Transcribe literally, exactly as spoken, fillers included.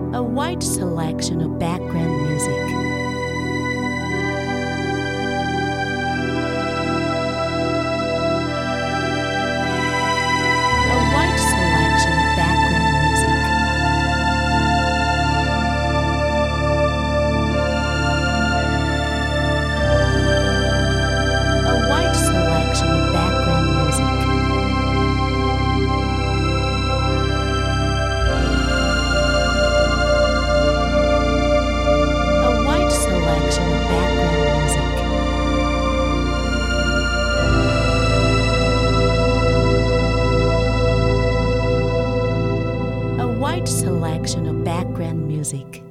A wide selection of background music. A wide selection of background music. A wide selection of background music. A wide selection of background music.